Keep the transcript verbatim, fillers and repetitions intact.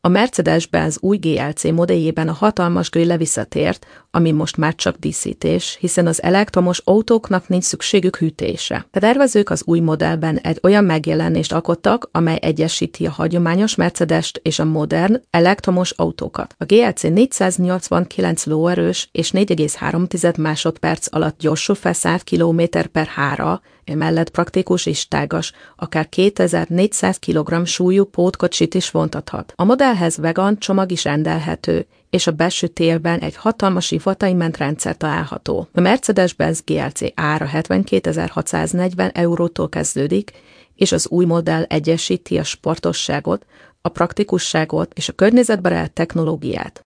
A Mercedes-Benz új gé el cé modelljében a hatalmas grill visszatért, ami most már csak díszítés, hiszen az elektromos autóknak nincs szükségük hűtésre. A tervezők az új modellben egy olyan megjelenést alkottak, amely egyesíti a hagyományos Mercedest és a modern, elektromos autókat. A gé el cé négyszáznyolcvankilenc lóerős és négy egész három másodperc alatt gyorsul fel száz kilométer per óra, emellett praktikus és tágas, akár kétezer-négyszáz kilogramm súlyú pótkocsit is vontathat. A modellhez vegan csomag is rendelhető, és a belső térben egy hatalmas infotainment rendszer található. A Mercedes-Benz gé el cé ára hetvenkétezer-hatszáznegyven eurótól kezdődik, és az új modell egyesíti a sportosságot, a praktikusságot és a környezetbarát technológiát.